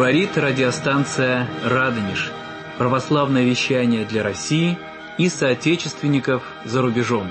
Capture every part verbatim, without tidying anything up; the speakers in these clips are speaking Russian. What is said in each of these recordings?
Говорит радиостанция «Радонеж». Православное вещание для России и соотечественников за рубежом.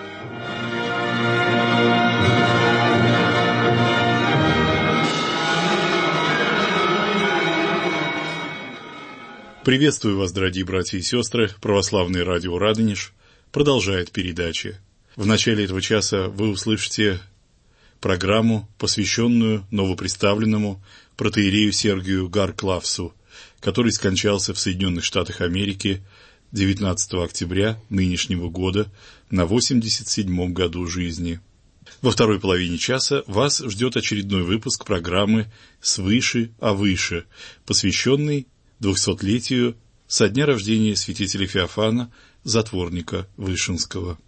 Приветствую вас, дорогие братья и сестры. Православное радио «Радонеж» продолжает передачи. В начале этого часа вы услышите программу, посвященную новоприставленному протоиерею Сергию Гарклавсу, который скончался в Соединенных Штатах Америки девятнадцатого октября нынешнего года на восемьдесят седьмом году жизни. Во второй половине часа вас ждет очередной выпуск программы «Свыше, а выше», посвященный двухсотлетию со дня рождения святителя Феофана, затворника Вышинского.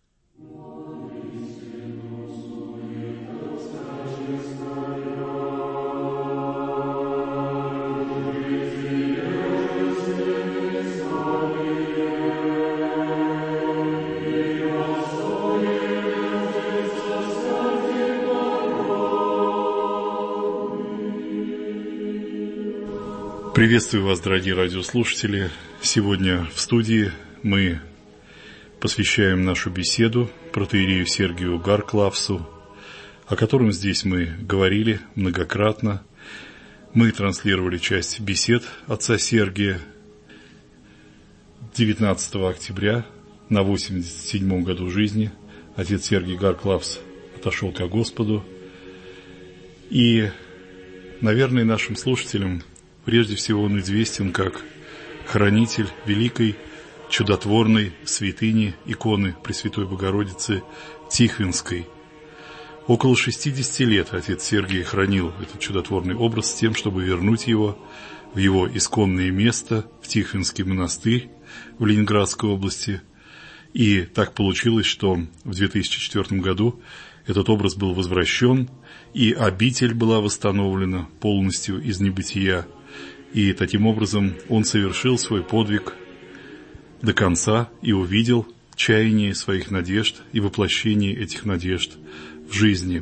Приветствую вас, дорогие радиослушатели. Сегодня в студии мы посвящаем нашу беседу протоиерею Сергию Гарклавсу, о котором здесь мы говорили многократно. Мы транслировали часть бесед отца Сергия девятнадцатого октября на восемьдесят седьмом году жизни. Отец Сергий Гарклавс отошел ко Господу. И, наверное, нашим слушателям прежде всего он известен как хранитель великой чудотворной святыни иконы Пресвятой Богородицы Тихвинской. Около шестидесяти лет отец Сергий хранил этот чудотворный образ с тем, чтобы вернуть его в его исконное место, в Тихвинский монастырь в Ленинградской области. И так получилось, что в две тысячи четвёртом году этот образ был возвращен, и обитель была восстановлена полностью из небытия. И таким образом он совершил свой подвиг до конца и увидел чаяние своих надежд и воплощение этих надежд в жизни.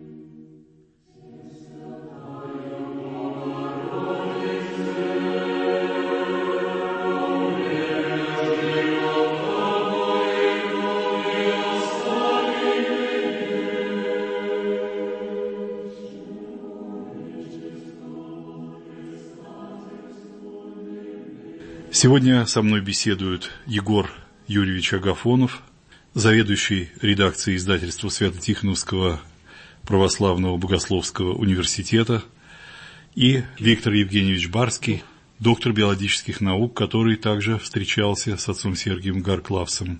Сегодня со мной беседует Егор Юрьевич Агафонов, заведующий редакцией издательства Свято-Тихоновского православного богословского университета, и Виктор Евгеньевич Барский, доктор биологических наук, который также встречался с отцом Сергием Гарклавсом.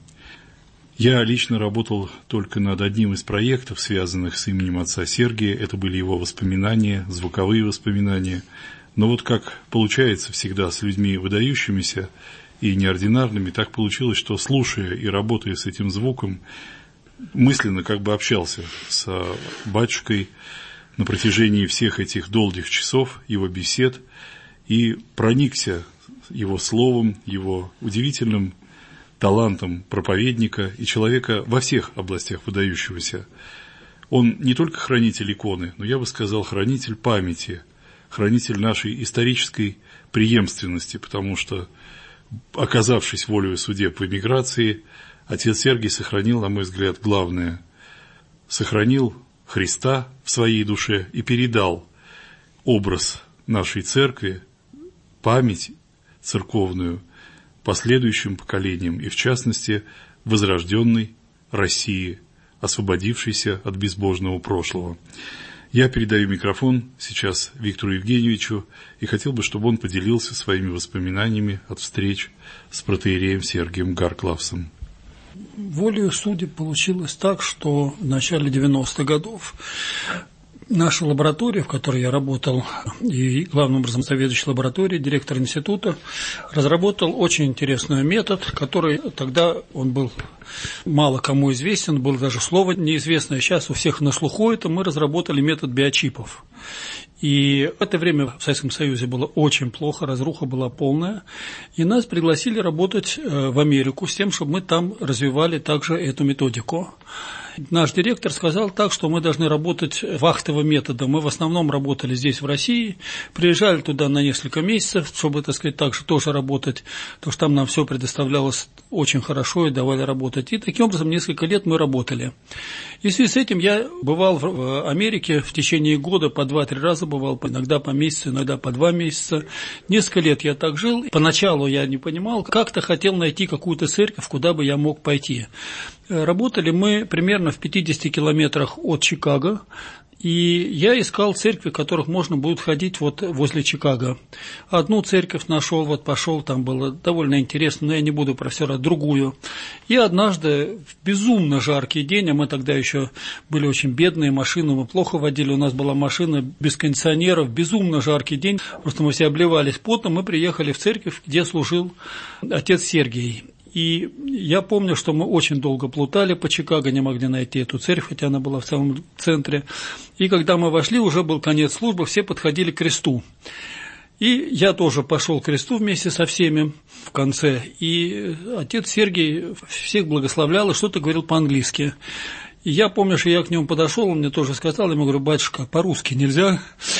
Я лично работал только над одним из проектов, связанных с именем отца Сергия. Это были его воспоминания, звуковые воспоминания. Но вот как получается всегда с людьми выдающимися и неординарными, так получилось, что, слушая и работая с этим звуком, мысленно как бы общался с батюшкой на протяжении всех этих долгих часов его бесед и проникся его словом, его удивительным талантом проповедника и человека во всех областях выдающегося. Он не только хранитель иконы, но, я бы сказал, хранитель памяти, хранитель нашей исторической преемственности, потому что, оказавшись волею судеб в эмиграции, отец Сергий сохранил, на мой взгляд, главное, сохранил Христа в своей душе и передал образ нашей церкви, память церковную последующим поколениям, и в частности возрожденной России, освободившейся от безбожного прошлого. Я передаю микрофон сейчас Виктору Евгеньевичу и хотел бы, чтобы он поделился своими воспоминаниями от встреч с протоиереем Сергием Гарклавсом. Волею судеб получилось так, что в начале девяностых годов наша лаборатория, в которой я работал, и главным образом заведующий лабораторией, директор института, разработал очень интересный метод, который тогда он был мало кому известен, было даже слово неизвестное, сейчас у всех на слуху это, мы разработали метод биочипов. И в это время в Советском Союзе было очень плохо, разруха была полная. И нас пригласили работать в Америку с тем, чтобы мы там развивали также эту методику. Наш директор сказал так, что мы должны работать вахтовым методом. Мы в основном работали здесь, в России, приезжали туда на несколько месяцев, чтобы, так сказать, также тоже работать, потому что там нам все предоставлялось очень хорошо и давали работать. И таким образом несколько лет мы работали. И в связи с этим я бывал в Америке в течение года, по два-три раза бывал, иногда по месяцу, иногда по два месяца. Несколько лет я так жил. Поначалу я не понимал, как-то хотел найти какую-то церковь, куда бы я мог пойти. Работали мы примерно в пятидесяти километрах от Чикаго, и я искал церкви, в которых можно будет ходить вот возле Чикаго. Одну церковь нашел, вот пошел, там было довольно интересно, но я не буду про все, другую. И однажды в безумно жаркий день, а мы тогда еще были очень бедные, машину мы плохо водили, у нас была машина без кондиционеров, безумно жаркий день, просто мы все обливались потом, мы приехали в церковь, где служил отец Сергий. И я помню, что мы очень долго плутали по Чикаго, не могли найти эту церковь, хотя она была в самом центре. И когда мы вошли, уже был конец службы, все подходили к кресту. И я тоже пошел к кресту вместе со всеми в конце. И отец Сергий всех благословлял и что-то говорил по-английски. И я помню, что я к нему подошел, он мне тоже сказал, я ему говорю: батюшка, по-русски нельзя?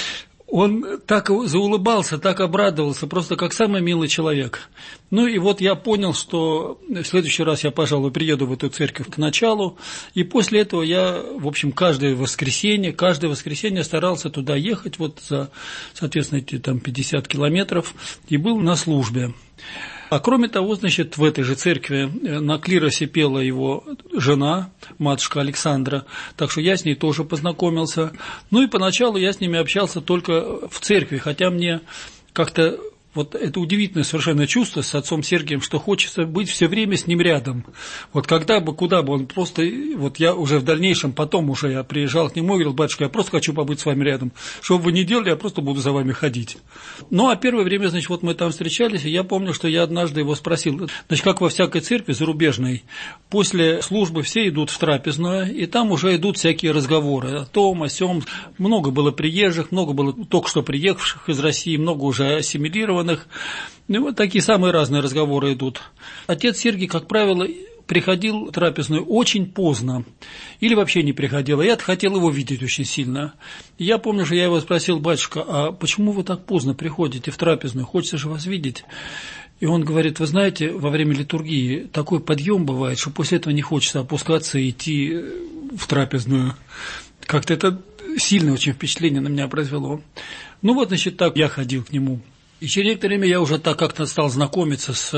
Он так заулыбался, так обрадовался, просто как самый милый человек. Ну и вот я понял, что в следующий раз я, пожалуй, приеду в эту церковь к началу. И после этого я, в общем, каждое воскресенье, каждое воскресенье старался туда ехать, вот за, соответственно, эти там пятьдесят километров, и был на службе. А кроме того, значит, в этой же церкви на клиросе пела его жена, матушка Александра, так что я с ней тоже познакомился. Ну и поначалу я с ними общался только в церкви, хотя мне как-то вот это удивительное совершенно чувство с отцом Сергием, что хочется быть все время с ним рядом. Вот когда бы, куда бы он просто, вот я уже в дальнейшем, потом уже я приезжал к нему и говорил: батюшка, я просто хочу побыть с вами рядом. Что бы вы ни делали, я просто буду за вами ходить. Ну, а первое время, значит, вот мы там встречались, и я помню, что я однажды его спросил, значит, как во всякой церкви зарубежной, после службы все идут в трапезную, и там уже идут всякие разговоры о том, о сём. Много было приезжих, много было только что приехавших из России, много уже ассимилированных. Ну, вот такие самые разные разговоры идут. Отец Сергий, как правило, приходил в трапезную очень поздно или вообще не приходил, а я хотел его видеть очень сильно. И я помню, что я его спросил: батюшка, а почему вы так поздно приходите в трапезную, хочется же вас видеть? И он говорит: вы знаете, во время литургии такой подъем бывает, что после этого не хочется опускаться и идти в трапезную. Как-то это сильное очень впечатление на меня произвело. Ну вот, значит, так я ходил к нему. И через некоторое время я уже так как-то стал знакомиться с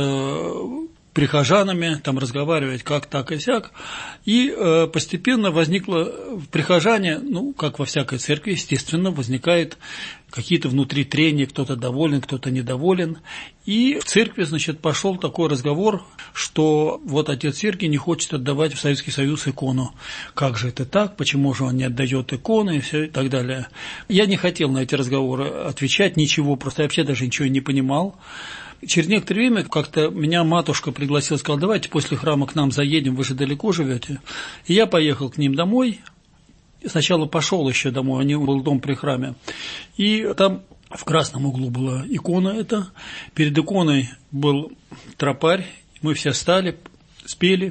прихожанами, там разговаривать как так и сяк, и э, постепенно возникло в прихожане, ну, как во всякой церкви, естественно, возникает какие-то внутри трения, кто-то доволен, кто-то недоволен, и в церкви, значит, пошел такой разговор, что вот отец Сергий не хочет отдавать в Советский Союз икону. Как же это так, почему же он не отдает иконы и все и так далее. Я не хотел на эти разговоры отвечать ничего, просто я вообще даже ничего не понимал. Через некоторое время как-то меня матушка пригласила, сказала: давайте после храма к нам заедем, вы же далеко живете. И я поехал к ним домой. Сначала пошел еще домой, у них был дом при храме. И там в красном углу была икона эта. Перед иконой был тропарь. Мы все встали, спели.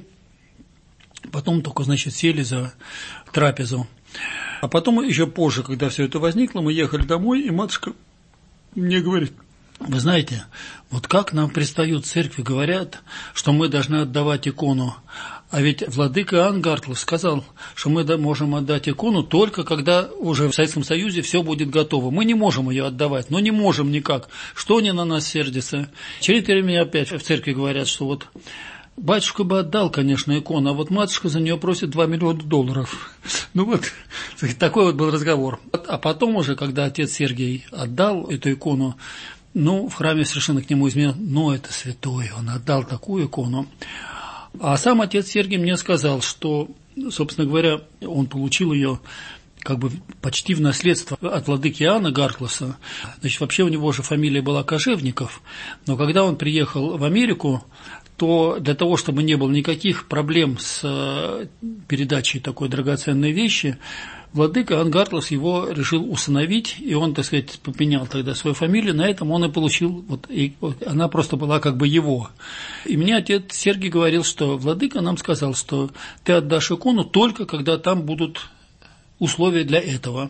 Потом только, значит, сели за трапезу. А потом еще позже, когда все это возникло, мы ехали домой, и матушка мне говорит: вы знаете, вот как нам пристают в церкви, говорят, что мы должны отдавать икону, а ведь владыка Иоанн Гартлов сказал, что мы можем отдать икону только когда уже в Советском Союзе все будет готово. Мы не можем ее отдавать, но не можем никак. Что они на нас сердятся? Через некоторое время опять в церкви говорят, что вот батюшка бы отдал, конечно, икону, а вот матушка за нее просит два миллиона долларов. Ну вот, такой вот был разговор. А потом уже, когда отец Сергий отдал эту икону, ну, в храме совершенно к нему изменил, ну, это святой, он отдал такую икону. А сам отец Сергий мне сказал, что, собственно говоря, он получил ее как бы почти в наследство от владыки Иоанна Гартлоса. Значит, вообще у него же фамилия была Кожевников, но когда он приехал в Америку, то для того, чтобы не было никаких проблем с передачей такой драгоценной вещи, владыка Ангарлос его решил усыновить, и он, так сказать, поменял тогда свою фамилию, на этом он и получил, вот, и, вот, она просто была как бы его. И мне отец Сергий говорил, что владыка нам сказал, что ты отдашь икону только когда там будут условия для этого.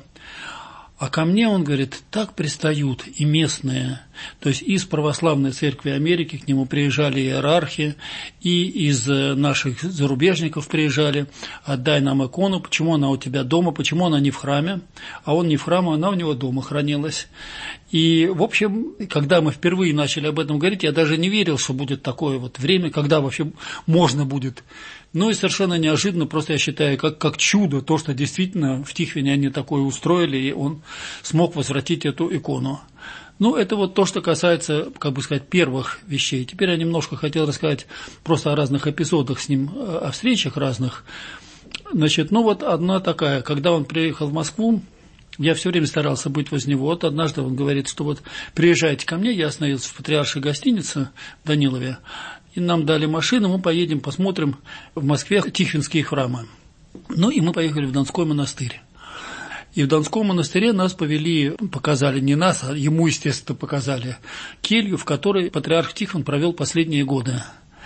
А ко мне, он говорит, так пристают и местные, то есть из православной церкви Америки к нему приезжали иерархи, и из наших зарубежников приезжали, отдай нам икону, почему она у тебя дома, почему она не в храме, а он не в храме, она у него дома хранилась. И, в общем, когда мы впервые начали об этом говорить, я даже не верил, что будет такое вот время, когда вообще можно будет. Ну и совершенно неожиданно, просто я считаю, как, как чудо, то, что действительно в Тихвине они такое устроили, и он смог возвратить эту икону. Ну, это вот то, что касается, как бы сказать, первых вещей. Теперь я немножко хотел рассказать просто о разных эпизодах с ним, о встречах разных. Значит, ну вот одна такая, когда он приехал в Москву, я все время старался быть возле него. Вот однажды он говорит, что вот приезжайте ко мне, я остановился в Патриаршей гостинице в Данилове, и нам дали машину, мы поедем, посмотрим в Москве Тихвинские храмы. Ну и мы поехали в Донской монастырь. И в Донском монастыре нас повели, показали не нас, а ему, естественно, показали келью, в которой патриарх Тихвин провел последние годы.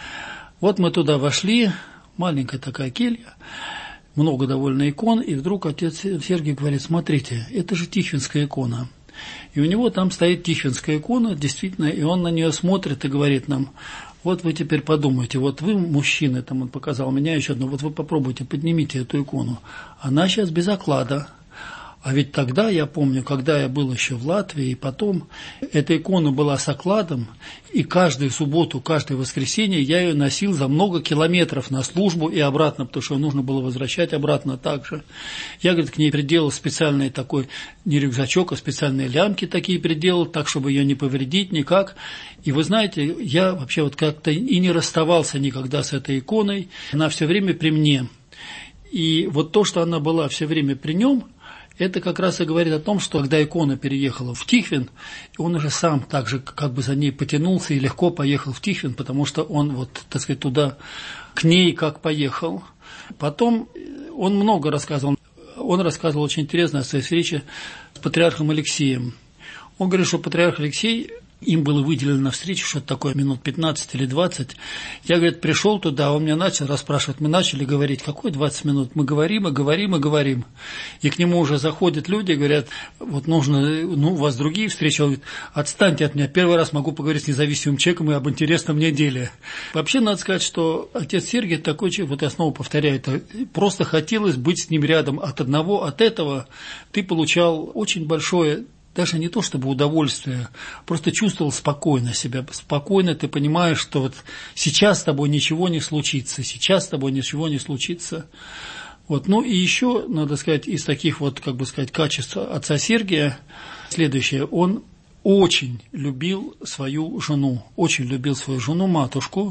Вот мы туда вошли, маленькая такая келья, много довольно икон, и вдруг отец Сергий говорит, смотрите, это же Тихвинская икона. И у него там стоит Тихвинская икона, действительно, и он на нее смотрит и говорит нам, вот вы теперь подумайте, вот вы, мужчины, там он показал меня еще одно, вот вы попробуйте, поднимите эту икону. Она сейчас без оклада. А ведь тогда, я помню, когда я был еще в Латвии, и потом, эта икона была с окладом, и каждую субботу, каждое воскресенье я ее носил за много километров на службу и обратно, потому что нужно было возвращать обратно также. Я, говорит, к ней приделал специальный такой, не рюкзачок, а специальные лямки такие приделал, так, чтобы ее не повредить никак. И вы знаете, я вообще вот как-то и не расставался никогда с этой иконой, она все время при мне. И вот то, что она была все время при нем, это как раз и говорит о том, что когда икона переехала в Тихвин, он уже сам так же как бы за ней потянулся и легко поехал в Тихвин, потому что он вот, так сказать, туда, к ней как поехал. Потом он много рассказывал. Он рассказывал очень интересно о своей встрече с патриархом Алексеем. Он говорит, что патриарх Алексей, им было выделено на встречу что-то такое, минут пятнадцать или двадцать. Я, говорит, пришел туда, он меня начал расспрашивать. Мы начали говорить, какой двадцать минут? Мы говорим и говорим и говорим. И к нему уже заходят люди и говорят, вот нужно, ну, у вас другие встречи. Он говорит, отстаньте от меня, первый раз могу поговорить с независимым человеком и об интересном мне деле. Вообще, надо сказать, что отец Сергий такой человек, вот я снова повторяю, это просто хотелось быть с ним рядом. От одного, от этого ты получал очень большое, даже не то чтобы удовольствие, просто чувствовал спокойно себя, спокойно ты понимаешь, что вот сейчас с тобой ничего не случится, сейчас с тобой ничего не случится. Вот. Ну и еще, надо сказать, из таких вот, как бы сказать, качеств отца Сергия, следующее, он очень любил свою жену, очень любил свою жену, матушку,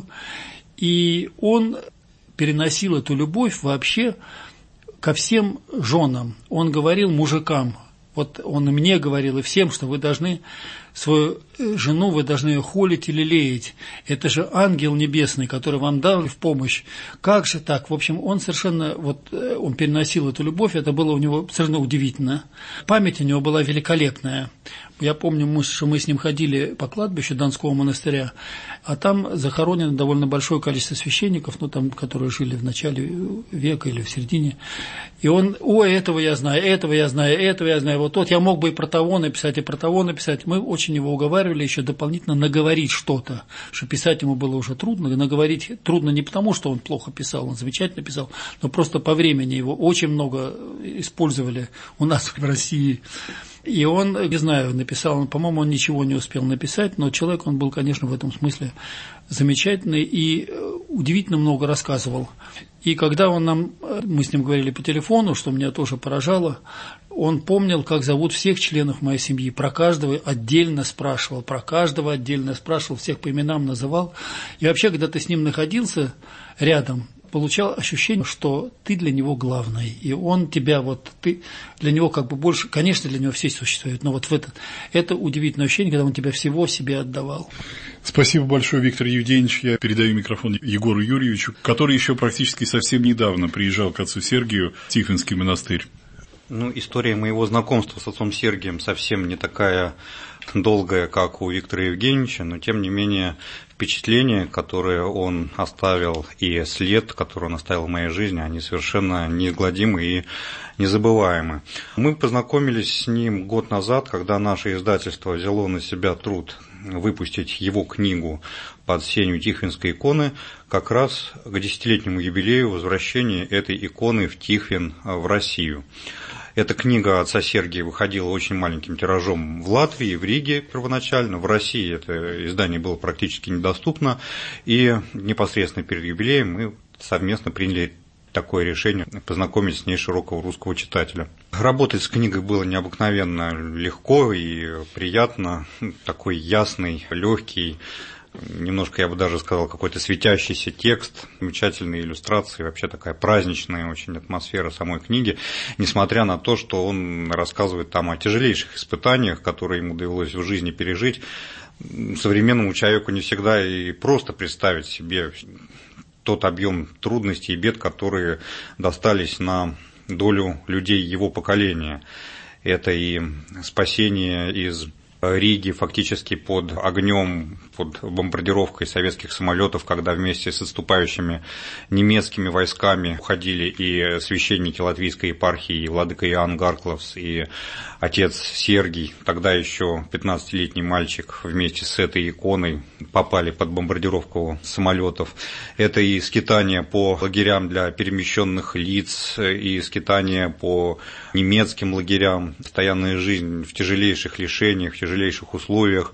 и он переносил эту любовь вообще ко всем женам. Он говорил мужикам, вот он и мне говорил, и всем, что вы должны свою жену, вы должны ее холить или лелеять. Это же ангел небесный, который вам дал в помощь. Как же так? В общем, он совершенно, вот он переносил эту любовь, это было у него совершенно удивительно. Память у него была великолепная. Я помню, что мы с ним ходили по кладбищу Донского монастыря, а там захоронено довольно большое количество священников, ну, там, которые жили в начале века или в середине. И он, ой, этого я знаю, этого я знаю, этого я знаю, вот тот, я мог бы и про того написать, и про того написать. Мы очень его уговаривали еще дополнительно наговорить что-то, что писать ему было уже трудно. Наговорить трудно не потому, что он плохо писал, он замечательно писал, но просто по времени его очень много использовали у нас в России. И он, не знаю, написал, по-моему, он ничего не успел написать, но человек он был, конечно, в этом смысле замечательный и удивительно много рассказывал. И когда он нам, мы с ним говорили по телефону, что меня тоже поражало, он помнил, как зовут всех членов моей семьи, про каждого отдельно спрашивал, про каждого отдельно спрашивал, всех по именам называл. И вообще, когда ты с ним находился рядом, получал ощущение, что ты для него главный, и он тебя вот, ты для него как бы больше, конечно, для него все существуют, но вот в этот, это удивительное ощущение, когда он тебя всего себе отдавал. Спасибо большое, Виктор Евгеньевич. Я передаю микрофон Егору Юрьевичу, который еще практически совсем недавно приезжал к отцу Сергию в Тихвинский монастырь. Ну, история моего знакомства с отцом Сергием совсем не такая долгая, как у Виктора Евгеньевича, но тем не менее впечатления, которые он оставил, и след, который он оставил в моей жизни, они совершенно неизгладимы и незабываемы. Мы познакомились с ним год назад, когда наше издательство взяло на себя труд выпустить его книгу «Под сенью Тихвинской иконы» как раз к десятилетнему юбилею возвращения этой иконы в Тихвин в Россию. Эта книга отца Сергия выходила очень маленьким тиражом в Латвии, в Риге первоначально. В России это издание было практически недоступно. И непосредственно перед юбилеем мы совместно приняли такое решение познакомить с ней широкого русского читателя. Работать с книгой было необыкновенно легко и приятно. Такой ясный, легкий, немножко, я бы даже сказал, какой-то светящийся текст, замечательные иллюстрации, вообще такая праздничная очень атмосфера самой книги, несмотря на то, что он рассказывает там о тяжелейших испытаниях, которые ему довелось в жизни пережить. Современному человеку не всегда и просто представить себе тот объем трудностей и бед, которые достались на долю людей его поколения. Это и спасение из Риги фактически под огнем, под бомбардировкой советских самолетов, когда вместе с отступающими немецкими войсками уходили и священники латвийской епархии, и владыка Иоанн Гаркловс, и отец Сергий, тогда еще пятнадцатилетний мальчик, вместе с этой иконой попали под бомбардировку самолетов. Это и скитания по лагерям для перемещенных лиц, и скитания по немецким лагерям, постоянная жизнь в тяжелейших лишениях, в тяжелейших условиях.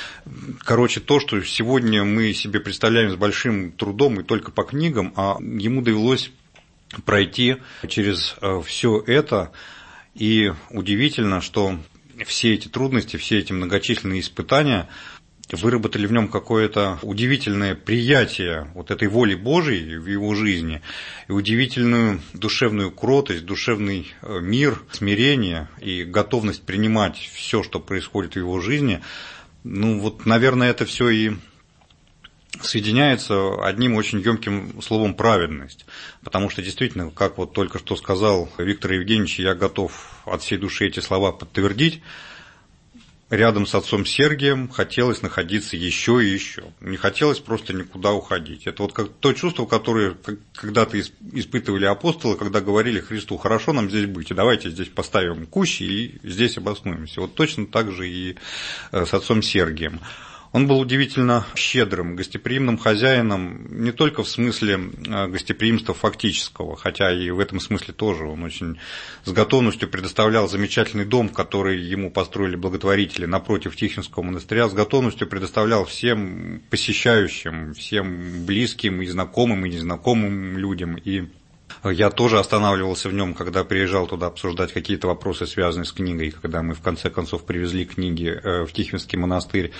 Короче, то, что сегодня мы себе представляем с большим трудом и только по книгам, а ему довелось пройти через все это. И удивительно, что все эти трудности, все эти многочисленные испытания выработали в нем какое-то удивительное приятие вот этой воли Божией в его жизни, и удивительную душевную кротость, душевный мир, смирение и готовность принимать все, что происходит в его жизни. Ну вот, наверное, это все и соединяется одним очень емким словом «праведность». Потому что действительно, как вот только что сказал Виктор Евгеньевич, я готов от всей души эти слова подтвердить. Рядом с отцом Сергием хотелось находиться еще и еще. Не хотелось просто никуда уходить. Это вот как то чувство, которое когда-то испытывали апостолы, когда говорили Христу: хорошо нам здесь быть, и давайте здесь поставим кущи и здесь обоснуемся. Вот точно так же и с отцом Сергием. Он был удивительно щедрым, гостеприимным хозяином, не только в смысле гостеприимства фактического, хотя и в этом смысле тоже. Он очень с готовностью предоставлял замечательный дом, который ему построили благотворители напротив Тихвинского монастыря, с готовностью предоставлял всем посещающим, всем близким и знакомым, и незнакомым людям. И я тоже останавливался в нем, когда приезжал туда обсуждать какие-то вопросы, связанные с книгой, когда мы в конце концов привезли книги в Тихвинский монастырь.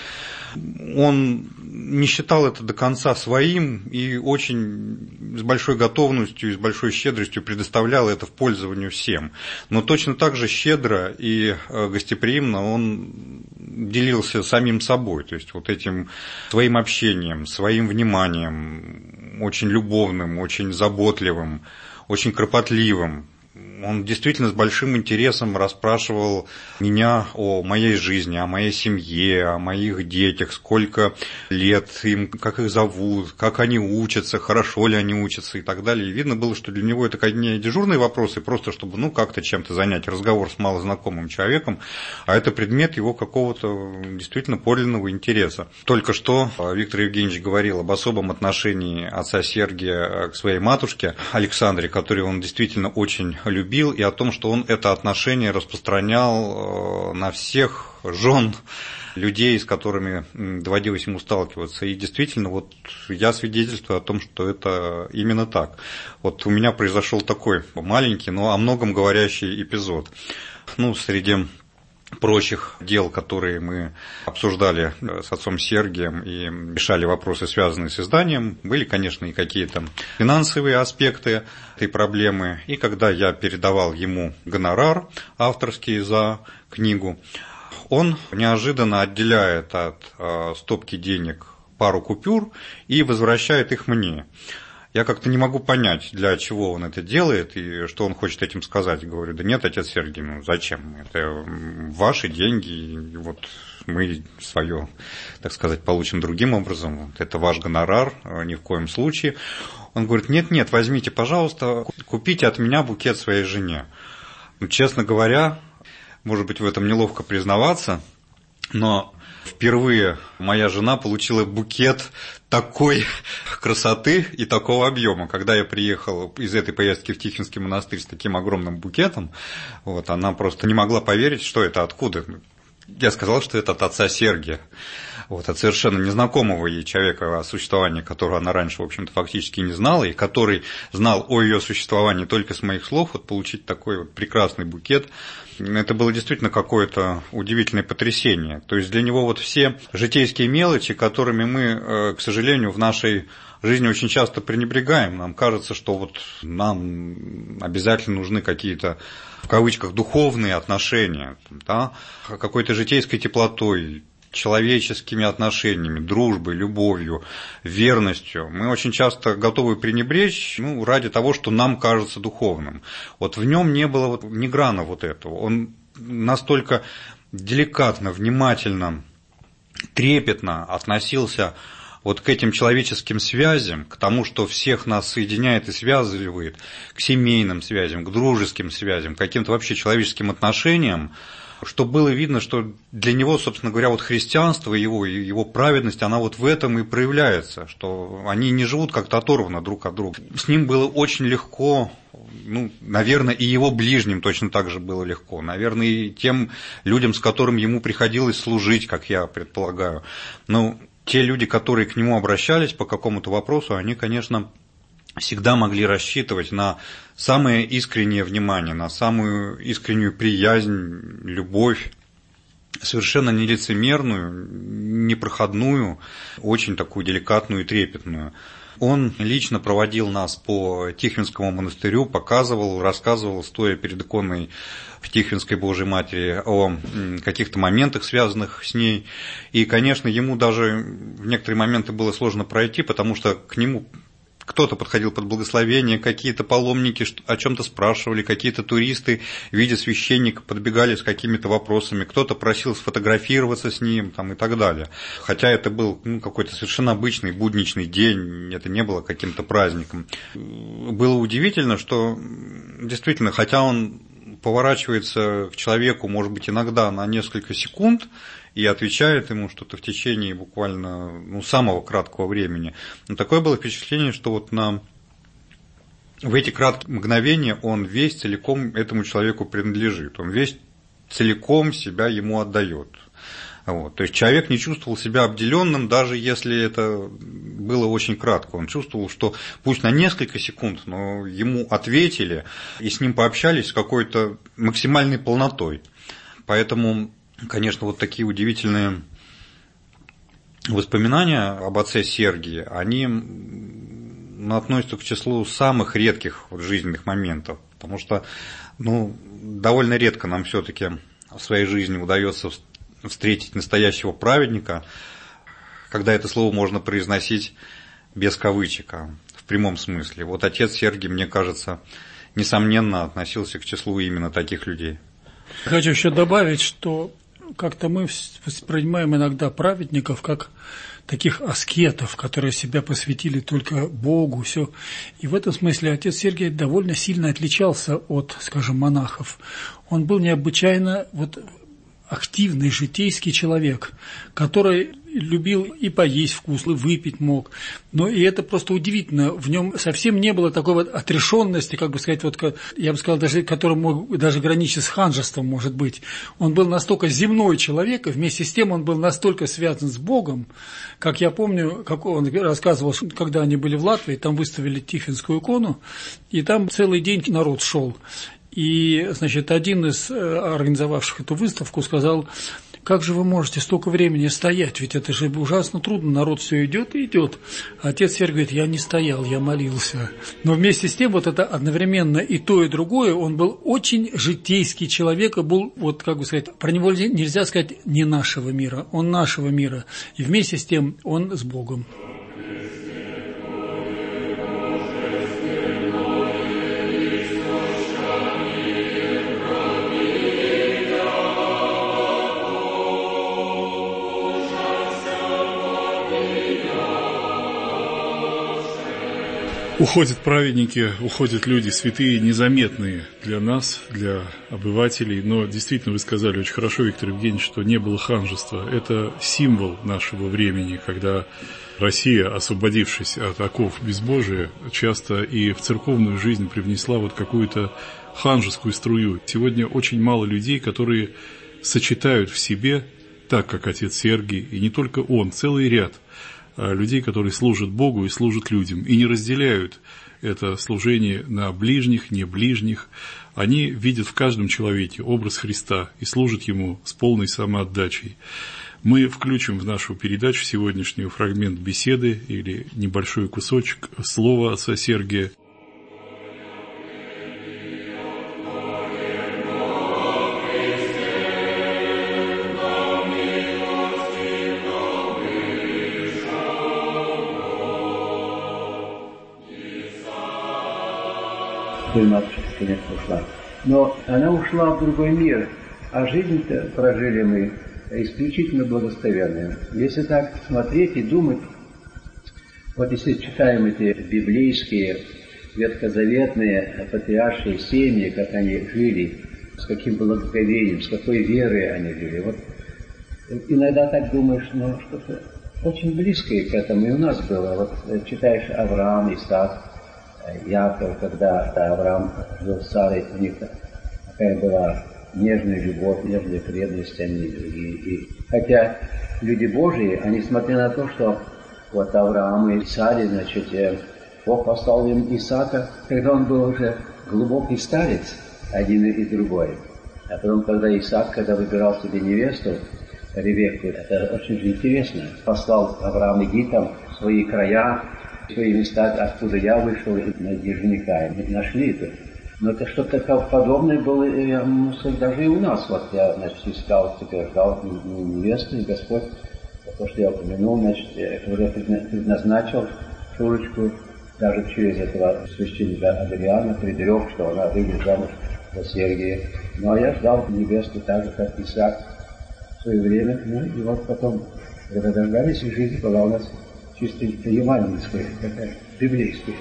Он не считал это до конца своим и очень с большой готовностью и с большой щедростью предоставлял это в пользование всем. Но точно так же щедро и гостеприимно он делился самим собой, то есть вот этим своим общением, своим вниманием, очень любовным, очень заботливым, очень кропотливым. Он действительно с большим интересом расспрашивал меня о моей жизни, о моей семье, о моих детях, сколько лет им, как их зовут, как они учатся, хорошо ли они учатся и так далее. И видно было, что для него это не дежурные вопросы, просто чтобы ну, как-то чем-то занять разговор с малознакомым человеком, а это предмет его какого-то действительно подлинного интереса. Только что Виктор Евгеньевич говорил об особом отношении отца Сергия к своей матушке Александре, которую он действительно очень любил, и о том, что он это отношение распространял на всех жен людей, с которыми доводилось ему сталкиваться. И действительно, вот я свидетельствую о том, что это именно так. Вот у меня произошел такой маленький, но о многом говорящий эпизод. Ну, среди прочих дел, которые мы обсуждали с отцом Сергием и решали вопросы, связанные с изданием, были, конечно, и какие-то финансовые аспекты этой проблемы. И когда я передавал ему гонорар авторский за книгу, он неожиданно отделяет от стопки денег пару купюр и возвращает их мне. Я как-то не могу понять, для чего он это делает и что он хочет этим сказать. Говорю, да нет, отец Сергий, ну зачем? Это ваши деньги, и вот мы свое, так сказать, получим другим образом. Это ваш гонорар, ни в коем случае. Он говорит, нет-нет, возьмите, пожалуйста, купите от меня букет своей жене. Ну, честно говоря, может быть, в этом неловко признаваться, но впервые моя жена получила букет такой красоты и такого объема. Когда я приехал из этой поездки в Тихвинский монастырь с таким огромным букетом, вот, она просто не могла поверить, что это, откуда. Я сказал, что это от отца Сергия. Вот, от совершенно незнакомого ей человека, о существовании которого она раньше, в общем-то, фактически не знала, и который знал о ее существовании только с моих слов, вот получить такой вот прекрасный букет, это было действительно какое-то удивительное потрясение. То есть для него вот все житейские мелочи, которыми мы, к сожалению, в нашей жизни очень часто пренебрегаем, нам кажется, что вот нам обязательно нужны какие-то, в кавычках, духовные отношения, да, какой-то житейской теплотой, человеческими отношениями, дружбой, любовью, верностью. Мы очень часто готовы пренебречь, ну, ради того, что нам кажется духовным. Вот в нем не было вот, ни грана вот этого. Он настолько деликатно, внимательно, трепетно относился вот к этим человеческим связям, к тому, что всех нас соединяет и связывает, к семейным связям, к дружеским связям, к каким-то вообще человеческим отношениям, что было видно, что для него, собственно говоря, вот христианство, его, его праведность, она вот в этом и проявляется, что они не живут как-то оторванно друг от друга. С ним было очень легко, ну, наверное, и его ближним точно так же было легко, наверное, и тем людям, с которыми ему приходилось служить, как я предполагаю. Но те люди, которые к нему обращались по какому-то вопросу, они, конечно, всегда могли рассчитывать на самое искреннее внимание, на самую искреннюю приязнь, любовь, совершенно нелицемерную, непроходную, очень такую деликатную и трепетную. Он лично проводил нас по Тихвинскому монастырю, показывал, рассказывал, стоя перед иконой в Тихвинской Божьей Матери, о каких-то моментах, связанных с ней. И, конечно, ему даже в некоторые моменты было сложно пройти, потому что к нему кто-то подходил под благословение, какие-то паломники о чем-то спрашивали, какие-то туристы, видя священника, подбегали с какими-то вопросами, кто-то просил сфотографироваться с ним там, и так далее. Хотя это был ну, какой-то совершенно обычный будничный день, это не было каким-то праздником. Было удивительно, что действительно, хотя он поворачивается к человеку, может быть, иногда на несколько секунд, и отвечает ему что-то в течение буквально ну, самого краткого времени. Но такое было впечатление, что вот на... в эти краткие мгновения он весь целиком этому человеку принадлежит, он весь целиком себя ему отдает. Вот. То есть человек не чувствовал себя обделенным, даже если это было очень кратко. Он чувствовал, что пусть на несколько секунд, но ему ответили и с ним пообщались с какой-то максимальной полнотой. Поэтому, конечно, вот такие удивительные воспоминания об отце Сергии, они ну, относятся к числу самых редких вот, жизненных моментов, потому что ну, довольно редко нам все-таки в своей жизни удается встретить настоящего праведника, когда это слово можно произносить без кавычек, а в прямом смысле. Вот отец Сергий, мне кажется, несомненно относился к числу именно таких людей. Хочу еще добавить, что как-то мы воспринимаем иногда праведников как таких аскетов, которые себя посвятили только Богу, все. И в этом смысле отец Сергий довольно сильно отличался от, скажем, монахов. Он был необычайно вот активный житейский человек, который любил и поесть вкусно, и выпить мог. Но и это просто удивительно. В нем совсем не было такой вот отрешенности, как бы сказать, вот, я бы сказал, даже, который мог даже граничить с ханжеством, может быть. Он был настолько земной человек, и вместе с тем он был настолько связан с Богом, как я помню, как он рассказывал, когда они были в Латвии, там выставили Тихвинскую икону, и там целый день народ шел. И, значит, один из организовавших эту выставку сказал: как же вы можете столько времени стоять, ведь это же ужасно трудно, народ все идет и идет. Отец Сергий говорит: я не стоял, я молился. Но вместе с тем вот это одновременно и то, и другое, он был очень житейский человек, и был, вот как бы сказать, про него нельзя сказать не нашего мира, он нашего мира, и вместе с тем он с Богом. Уходят праведники, уходят люди святые, незаметные для нас, для обывателей. Но действительно, вы сказали очень хорошо, Виктор Евгеньевич, что не было ханжества. Это символ нашего времени, когда Россия, освободившись от оков безбожия, часто и в церковную жизнь привнесла вот какую-то ханжескую струю. Сегодня очень мало людей, которые сочетают в себе, так как отец Сергий, и не только он, целый ряд людей, которые служат Богу и служат людям, и не разделяют это служение на ближних, не ближних. Они видят в каждом человеке образ Христа и служат Ему с полной самоотдачей. Мы включим в нашу передачу сегодняшний фрагмент беседы или небольшой кусочек слова отца Сергия. Той матушка, конечно, ушла. Но она ушла в другой мир, а жизнь-то прожили мы исключительно благословенную. Если так смотреть и думать, вот если читаем эти библейские, ветхозаветные, патриаршие семьи, как они жили, с каким благоговением, с какой верой они жили, вот иногда так думаешь, ну что-то очень близкое к этому и у нас было. Вот читаешь Авраам, Исаак, Яков, когда Авраам жил с Сарой, у них такая была нежная любовь, нежная преданность они. И, и, хотя люди Божьи, они, несмотря на то, что вот Авраам и Саре, значит, Бог послал им Исаака, когда он был уже глубокий старец, один и другой. А потом, когда Исаак, когда выбирал себе невесту, Ревекку, это очень же интересно, послал Авраам Египтам в свои края, свои места, откуда я вышел, и найди жениха, и нашли это. Но это что-то подобное было, я могу сказать, даже и у нас. Вот я, значит, искал, теперь ждал невесту, и Господь, то, что я упомянул, значит, уже предназначил Шурочку, даже через этого священника Адриана, предрек, что она выйдет замуж за Сергия. Ну, а я ждал невесту так же, как Исаак в свое время. Ну, и вот потом, когда дождались, и жизнь была у нас чисто евангельская, такая, библейская.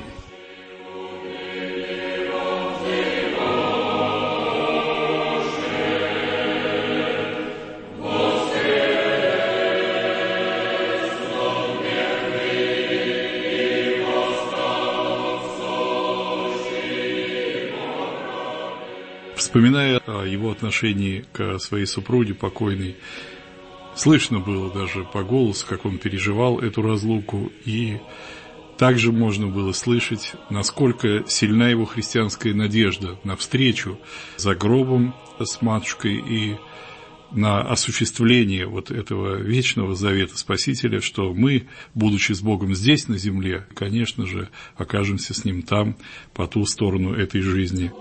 Вспоминая о его отношении к своей супруге покойной, слышно было даже по голосу, как он переживал эту разлуку, и также можно было слышать, насколько сильна его христианская надежда на встречу за гробом с матушкой и на осуществление вот этого вечного завета Спасителя, что мы, будучи с Богом здесь, на земле, конечно же, окажемся с Ним там, по ту сторону этой жизни.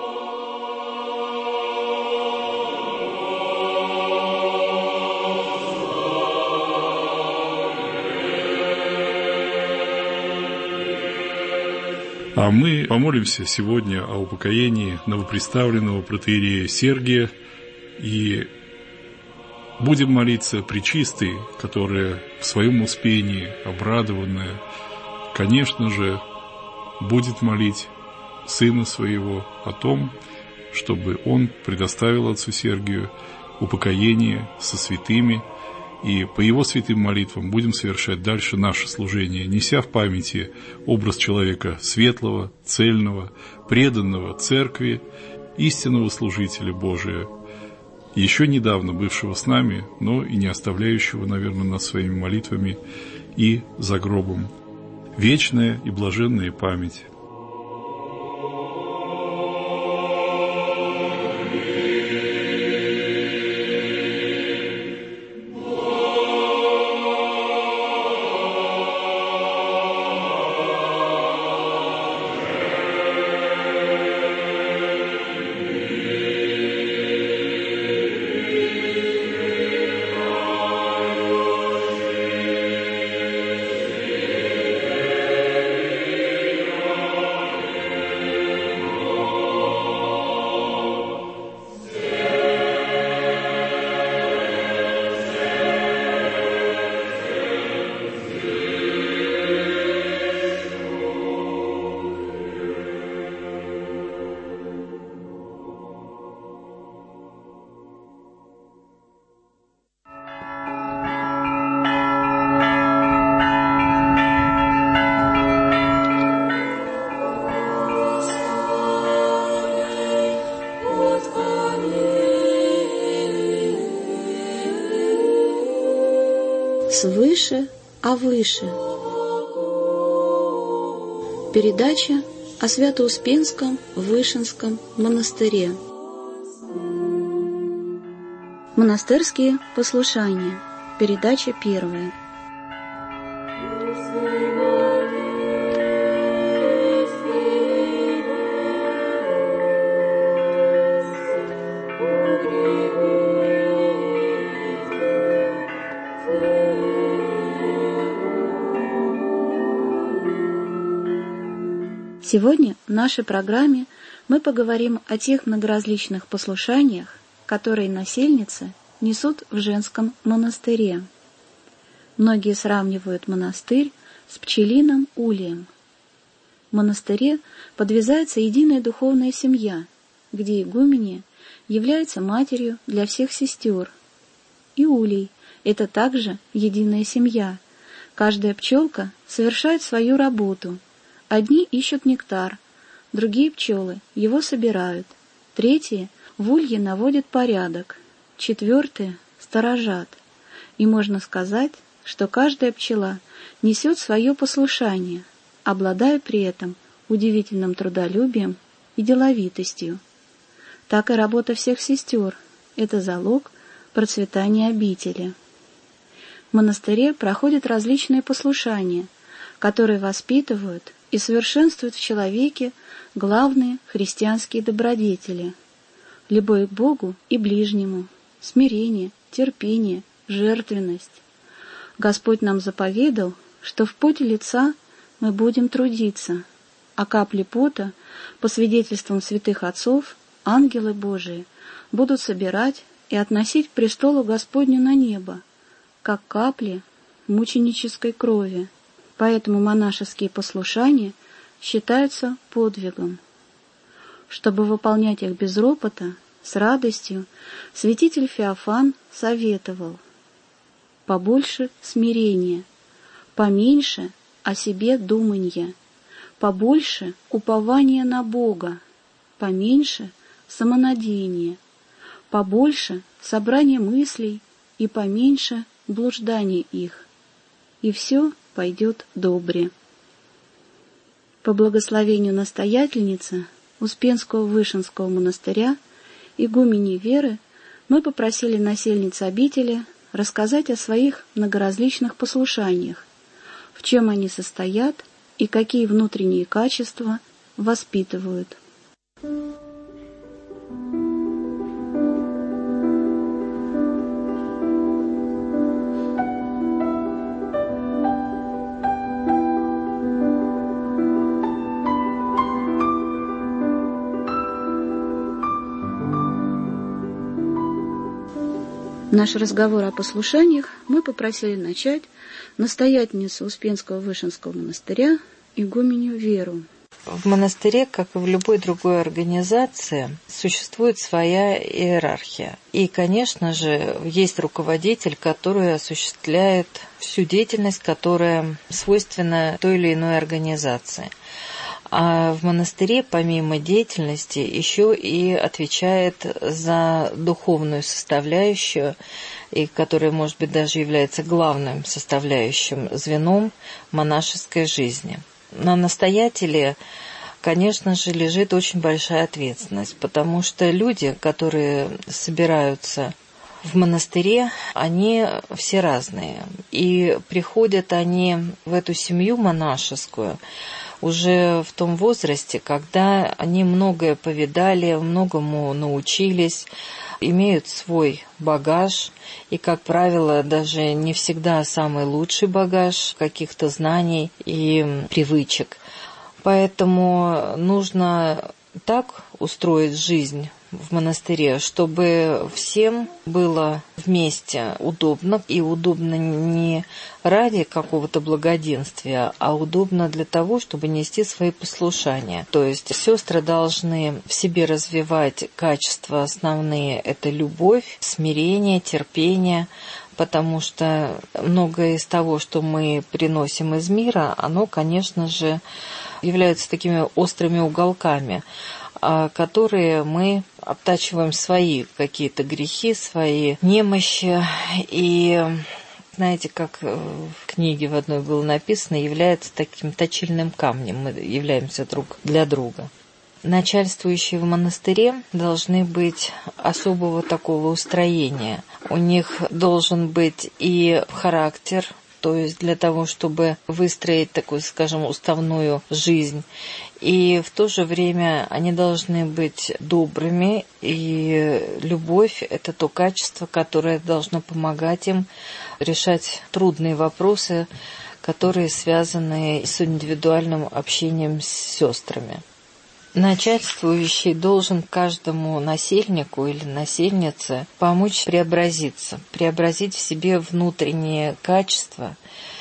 А мы помолимся сегодня о упокоении новоприставленного протоиерея Сергия и будем молиться Пречистой, которая в своем успении, обрадованная, конечно же, будет молить сына своего о том, чтобы он предоставил отцу Сергию упокоение со святыми, и по его святым молитвам будем совершать дальше наше служение, неся в памяти образ человека светлого, цельного, преданного церкви, истинного служителя Божия, еще недавно бывшего с нами, но и не оставляющего, наверное, нас своими молитвами и за гробом. Вечная и блаженная память. выше, а выше. Передача о Свято-Успенском Вышинском монастыре. Монастырские послушания. Передача первая. Сегодня в нашей программе мы поговорим о тех многоразличных послушаниях, которые насельницы несут в женском монастыре. Многие сравнивают монастырь с пчелиным ульем. В монастыре подвязается единая духовная семья, где игуменья является матерью для всех сестер. И улей – это также единая семья. Каждая пчелка совершает свою работу. Одни ищут нектар, другие пчелы его собирают, третьи в улье наводят порядок, четвертые сторожат. И можно сказать, что каждая пчела несет свое послушание, обладая при этом удивительным трудолюбием и деловитостью. Так и работа всех сестер – это залог процветания обители. В монастыре проходят различные послушания, которые воспитывают и совершенствуют в человеке главные христианские добродетели – любовь к Богу и ближнему, смирение, терпение, жертвенность. Господь нам заповедал, что в поте лица мы будем трудиться, а капли пота, по свидетельствам святых отцов, ангелы Божии будут собирать и относить к престолу Господню на небо, как капли мученической крови. Поэтому монашеские послушания считаются подвигом. Чтобы выполнять их без ропота, с радостью, святитель Феофан советовал: побольше смирения, поменьше о себе думанья, побольше упования на Бога, поменьше самонадеяния, побольше собрания мыслей и поменьше блужданий их, и все пойдет добре. По благословению настоятельницы Успенского Вышинского монастыря, игумени Веры, мы попросили насельниц обители рассказать о своих многоразличных послушаниях, в чем они состоят и какие внутренние качества воспитывают. Наш разговор о послушаниях мы попросили начать настоятельницу Успенского Вышинского монастыря, игуменью Веру. В монастыре, как и в любой другой организации, существует своя иерархия. И, конечно же, есть руководитель, который осуществляет всю деятельность, которая свойственна той или иной организации. А в монастыре, помимо деятельности, еще и отвечает за духовную составляющую, и которая, может быть, даже является главным составляющим звеном монашеской жизни. На настоятеле, конечно же, лежит очень большая ответственность, потому что люди, которые собираются в монастыре, они все разные. И приходят они в эту семью монашескую уже в том возрасте, когда они многое повидали, многому научились, имеют свой багаж, и, как правило, даже не всегда самый лучший багаж каких-то знаний и привычек. Поэтому нужно так устроить жизнь в монастыре, чтобы всем было вместе удобно, и удобно не ради какого-то благоденствия, а удобно для того, чтобы нести свои послушания. То есть сестры должны в себе развивать качества основные – это любовь, смирение, терпение, потому что многое из того, что мы приносим из мира, оно, конечно же, являются такими острыми уголками, которые мы обтачиваем свои какие-то грехи, свои немощи. И знаете, как в книге в одной было написано, является таким точильным камнем. Мы являемся друг для друга. Начальствующие в монастыре должны быть особого такого устроения. У них должен быть и характер, то есть для того, чтобы выстроить такую, скажем, уставную жизнь. И в то же время они должны быть добрыми, и любовь – это то качество, которое должно помогать им решать трудные вопросы, которые связаны с индивидуальным общением с сестрами. Начальствующий должен каждому насельнику или насельнице помочь преобразиться, преобразить в себе внутренние качества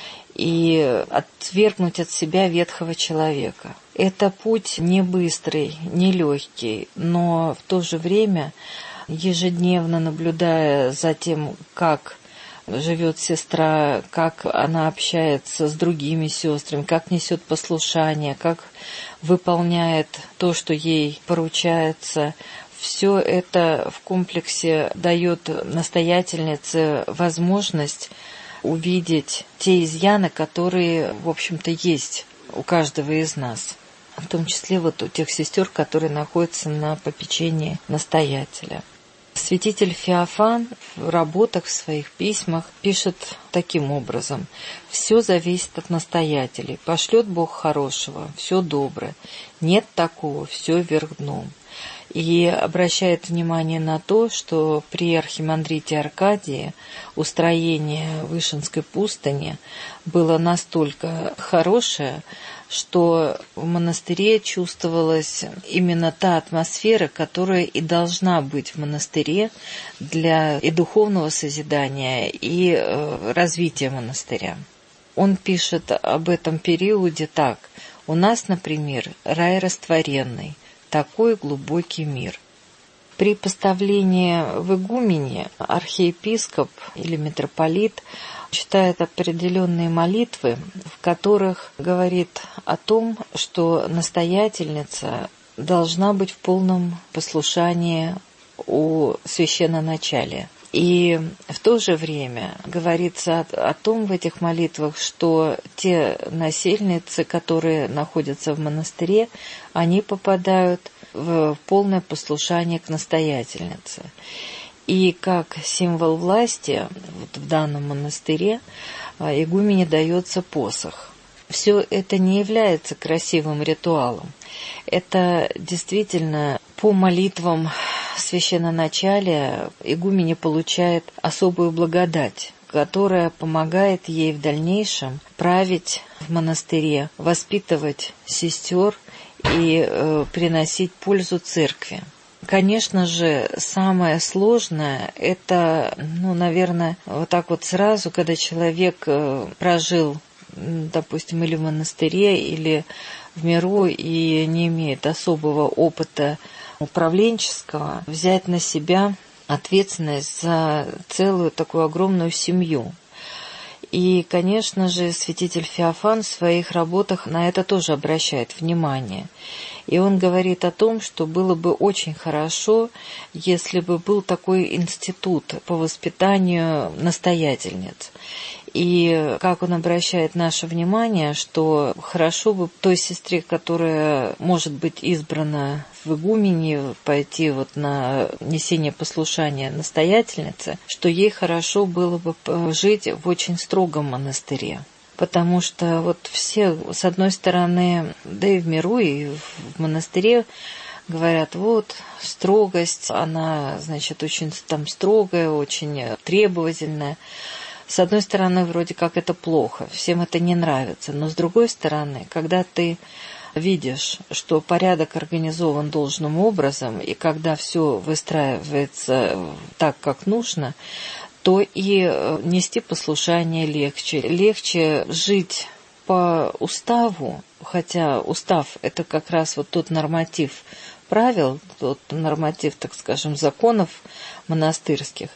и отвергнуть от себя ветхого человека. Это путь не быстрый, не легкий, но в то же время, ежедневно наблюдая за тем, как живет сестра, как она общается с другими сестрами, как несет послушание, как выполняет то, что ей поручается. Все это в комплексе дает настоятельнице возможность увидеть те изъяны, которые, в общем-то, есть у каждого из нас, в том числе вот у тех сестер, которые находятся на попечении настоятеля. Святитель Феофан в работах, в своих письмах пишет таким образом: «Все зависит от настоятелей. Пошлет Бог хорошего, все доброе. Нет такого, все вверх дном». И обращает внимание на то, что при архимандрите Аркадии устроение Вышинской пустыни было настолько хорошее, что в монастыре чувствовалась именно та атмосфера, которая и должна быть в монастыре для и духовного созидания, и э, развития монастыря. Он пишет об этом периоде так: «У нас, например, рай растворенный, такой глубокий мир». При поставлении в игумене архиепископ или митрополит читает определенные молитвы, в которых говорит о том, что настоятельница должна быть в полном послушании у священноначалия. И в то же время говорится о, о том в этих молитвах, что те насельницы, которые находятся в монастыре, они попадают в полное послушание к настоятельнице. И как символ власти вот в данном монастыре игумене дается посох. Все это не является красивым ритуалом. Это действительно по молитвам священноначалия игумене получает особую благодать, которая помогает ей в дальнейшем править в монастыре, воспитывать сестер и э, приносить пользу церкви. Конечно же, самое сложное – это, ну, наверное, вот так вот сразу, когда человек прожил, допустим, или в монастыре, или в миру и не имеет особого опыта управленческого, взять на себя ответственность за целую такую огромную семью. И, конечно же, святитель Феофан в своих работах на это тоже обращает внимание. И он говорит о том, что было бы очень хорошо, если бы был такой институт по воспитанию настоятельниц. И как он обращает наше внимание, что хорошо бы той сестре, которая может быть избрана в игумене, пойти вот на несение послушания настоятельницы, что ей хорошо было бы жить в очень строгом монастыре. Потому что вот все, с одной стороны, да и в миру, и в монастыре говорят, вот, строгость, она, значит, очень там строгая, очень требовательная. С одной стороны, вроде как это плохо, всем это не нравится. Но с другой стороны, когда ты видишь, что порядок организован должным образом, и когда все выстраивается так, как нужно, то и нести послушание легче. Легче жить по уставу, хотя устав – это как раз вот тот норматив правил, тот норматив, так скажем, законов монастырских.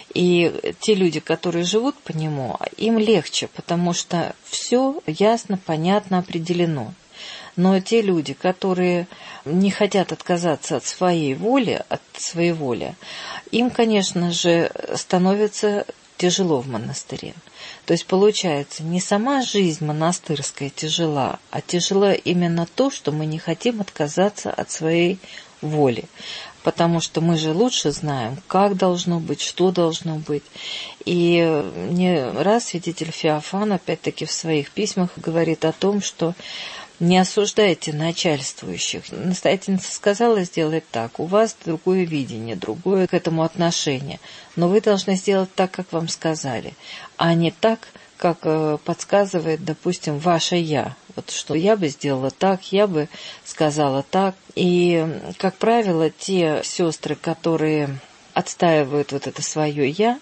И те люди, которые живут по нему, им легче, потому что все ясно, понятно, определено. Но те люди, которые не хотят отказаться от своей воли, от своей воли, им, конечно же, становится тяжело в монастыре. То есть, получается, не сама жизнь монастырская тяжела, а тяжело именно то, что мы не хотим отказаться от своей воли. Потому что мы же лучше знаем, как должно быть, что должно быть. И не раз святитель Феофан, опять-таки, в своих письмах говорит о том, что не осуждайте начальствующих. Настоятельница сказала сделать так. У вас другое видение, другое к этому отношение. Но вы должны сделать так, как вам сказали, а не так, как подсказывает, допустим, ваше «я». Вот что я бы сделала так, я бы сказала так. И, как правило, те сестры, которые отстаивают вот это свое «я»,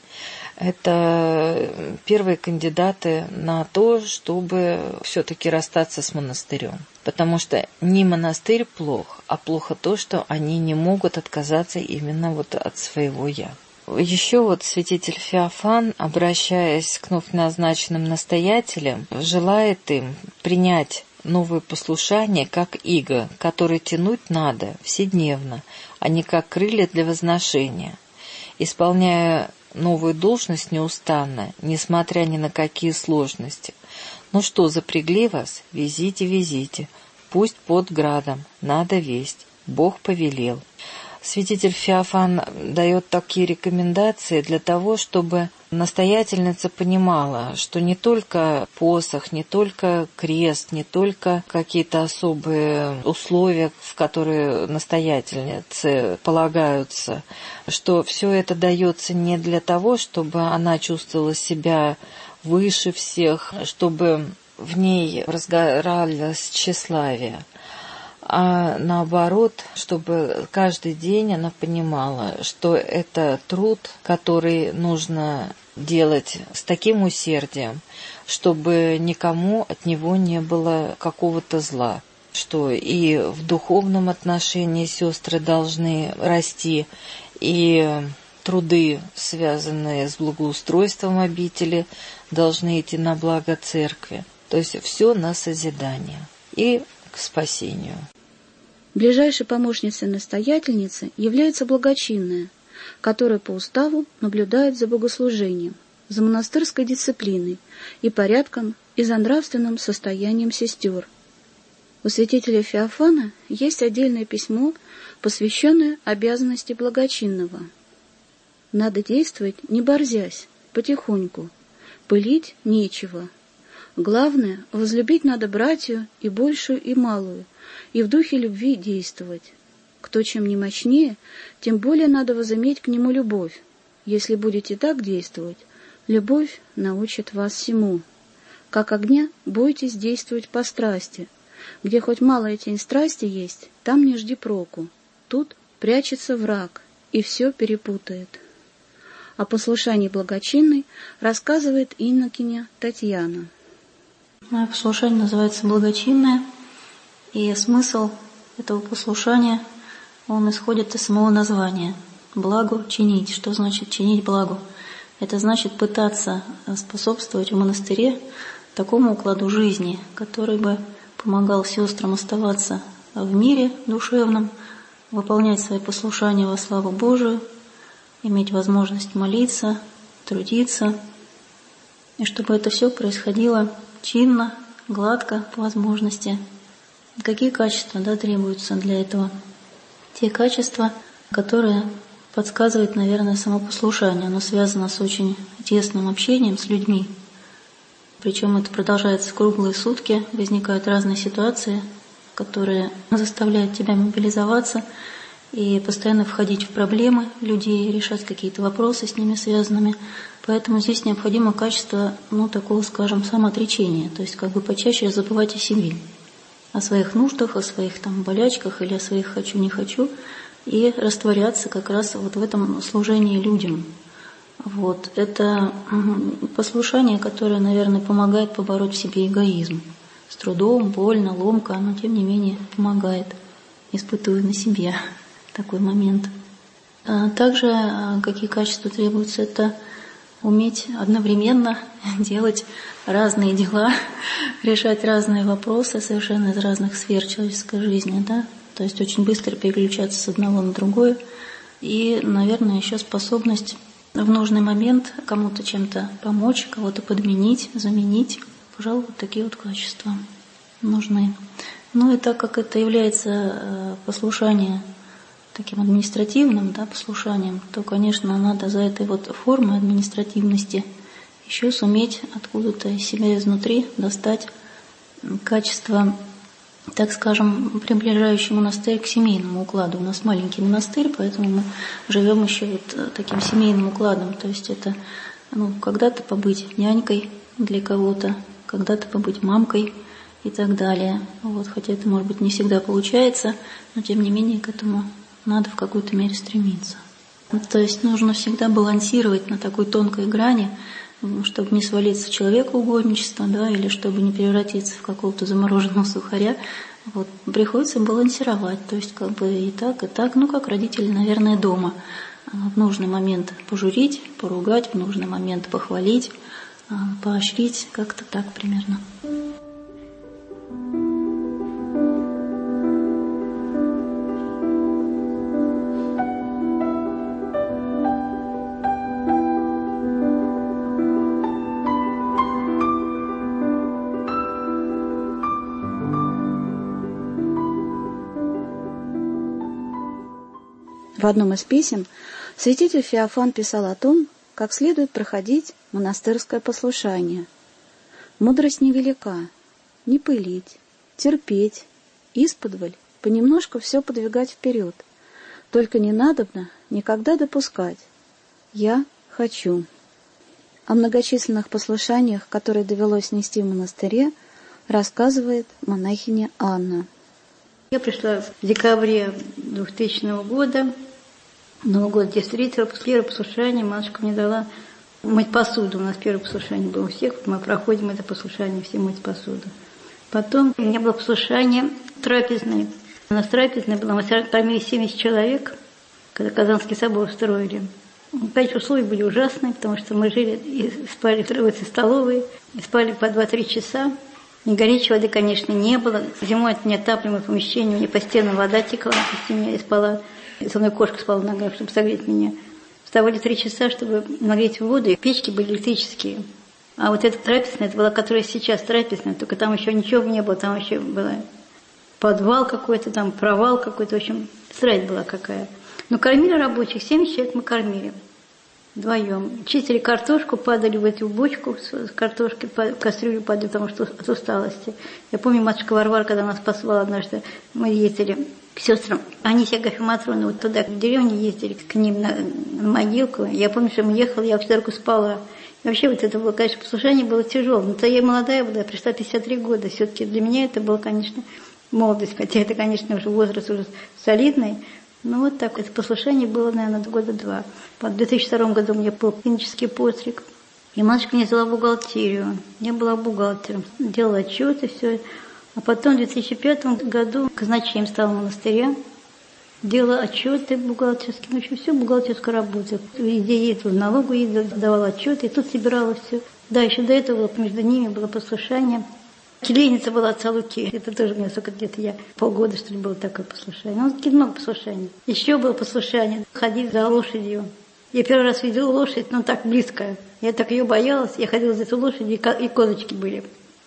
это первые кандидаты на то, чтобы все-таки расстаться с монастырем. Потому что не монастырь плох, а плохо то, что они не могут отказаться именно вот от своего «я». Еще вот святитель Феофан, обращаясь к вновь назначенным настоятелям, желает им принять новое послушание как иго, которое тянуть надо вседневно, а не как крылья для возношения. Исполняя новую должность неустанно, несмотря ни на какие сложности. Ну что, запрягли вас? Везите, везите. Пусть под градом, надо весть. Бог повелел. Святитель Феофан дает такие рекомендации для того, чтобы настоятельница понимала, что не только посох, не только крест, не только какие-то особые условия, в которые настоятельницы полагаются, что все это дается не для того, чтобы она чувствовала себя выше всех, чтобы в ней разгоралось тщеславие, а наоборот, чтобы каждый день она понимала, что это труд, который нужно делать с таким усердием, чтобы никому от него не было какого-то зла, что и в духовном отношении сестры должны расти, и труды, связанные с благоустройством обители, должны идти на благо церкви. То есть все на созидание и к спасению. Ближайшей помощницей настоятельницы является благочинная, которая по уставу наблюдает за богослужением, за монастырской дисциплиной и порядком, и за нравственным состоянием сестер. У святителя Феофана есть отдельное письмо, посвященное обязанности благочинного. Надо действовать, не борзясь, потихоньку, пылить нечего. Главное, возлюбить надо братью и большую, и малую, и в духе любви действовать. Кто чем не мощнее, тем более надо возыметь к нему любовь. Если будете так действовать, любовь научит вас всему. Как огня, бойтесь действовать по страсти. Где хоть малая тень страсти есть, там не жди проку. Тут прячется враг, и все перепутает. О послушании благочинной рассказывает инокиня Татьяна. Мое послушание называется благочинное, и смысл этого послушания, он исходит из самого названия. Благу чинить. Что значит чинить благу? Это значит пытаться способствовать в монастыре такому укладу жизни, который бы помогал сестрам оставаться в мире душевном, выполнять свои послушания во славу Божию, иметь возможность молиться, трудиться, и чтобы это все происходило чинно, гладко, по возможности. Какие качества, да, требуются для этого? Те качества, которые подсказывает, наверное, само послушание. Оно связано с очень тесным общением с людьми. Причем это продолжается круглые сутки, возникают разные ситуации, которые заставляют тебя мобилизоваться и постоянно входить в проблемы людей, решать какие-то вопросы с ними связанными. Поэтому здесь необходимо качество, ну, такого, скажем, самоотречения, то есть как бы почаще забывать о себе, о своих нуждах, о своих там болячках или о своих «хочу, не хочу», и растворяться как раз вот в этом служении людям. Вот. Это послушание, которое, наверное, помогает побороть в себе эгоизм. С трудом, больно, ломко, но тем не менее помогает. Испытываю на себе такой момент. Также какие качества требуются? Это уметь одновременно делать разные дела, решать разные вопросы совершенно из разных сфер человеческой жизни, да? То есть очень быстро переключаться с одного на другое. И, наверное, еще способность в нужный момент кому-то чем-то помочь, кого-то подменить, заменить. Пожалуй, вот такие вот качества нужны. Ну и так как это является послушание таким административным, да, послушанием, то, конечно, надо за этой вот формой административности еще суметь откуда-то из себя изнутри достать качество, так скажем, приближающий монастырь к семейному укладу. У нас маленький монастырь, поэтому мы живем еще вот таким семейным укладом. То есть это, ну, когда-то побыть нянькой для кого-то, когда-то побыть мамкой и так далее. Вот, хотя это, может быть, не всегда получается, но тем не менее к этому надо в какой-то мере стремиться. То есть нужно всегда балансировать на такой тонкой грани, чтобы не свалиться в человекоугодничество, да, или чтобы не превратиться в какого-то замороженного сухаря. Вот, приходится балансировать, то есть как бы и так, и так, ну как родители, наверное, дома. В нужный момент пожурить, поругать, в нужный момент похвалить, поощрить, как-то так примерно. В одном из писем святитель Феофан писал о том, как следует проходить монастырское послушание. Мудрость невелика, не пылить, терпеть, исподволь, понемножку все подвигать вперед. Только не надобно никогда допускать «я хочу». О многочисленных послушаниях, которые довелось нести в монастыре, рассказывает монахиня Анна. Я пришла в декабре двухтысячного года. Новый год здесь встретила. Первое послушание матушка мне дала мыть посуду. У нас первое послушание было у всех. Мы проходим это послушание, все мыть посуду. Потом у меня было послушание трапезной. У нас трапезная была, мы кормили семьдесят человек, когда Казанский собор строили. Конечно, условия были ужасные, потому что мы жили и спали в этой столовой, и спали по два-три часа. Ни горячей воды, конечно, не было. Зимой это неотапливаемое помещение, у меня по стенам вода текла по стене, я спала. Со мной кошка спала на ногах, чтобы согреть меня. Вставали три часа, чтобы нагреть воду, и печки были электрические. А вот эта трапезная, это была, которая сейчас трапезная, только там еще ничего не было, там еще был подвал какой-то, там провал какой-то, в общем, срать была какая. Но кормили рабочих, семьдесят человек мы кормили вдвоем. Чистили картошку, падали в эту бочку с картошкой, в кастрюлю падали, потому что от усталости. Я помню, матушка Варвара, когда нас посылала однажды, мы ездили к сестрам Анисе Агафье Матроны, вот туда, в деревню ездили, к ним на, на могилку. Я помню, что мы ехали, я всю дорогу спала. И вообще вот это было, конечно, послушание было тяжело. Но то я молодая была, я пришла пятьдесят три года. Все-таки для меня это было, конечно, молодость, хотя это, конечно, уже возраст уже солидный. Ну вот так, это послушание было, наверное, года два. В две тысячи втором году у меня был клинический постриг. И матушка меня взяла в бухгалтерию. Я была бухгалтером, делала отчеты, все. А потом в две тысячи пятом году казначеем стала в монастыре. Делала отчеты бухгалтерские. Ну, в общем, все бухгалтерская работа. Везде ездила, в налогу ездила, давала отчеты. И тут собирала все. Да, еще до этого между ними было послушание. Келейница была отца Луки. Это тоже у меня сколько где-то я полгода, что ли, было такое послушание. Ну, таких много послушаний. Еще было послушание. Ходить за лошадью. Я первый раз видела лошадь, ну, так близко. Я так ее боялась. Я ходила за эту лошадью, и козочки были.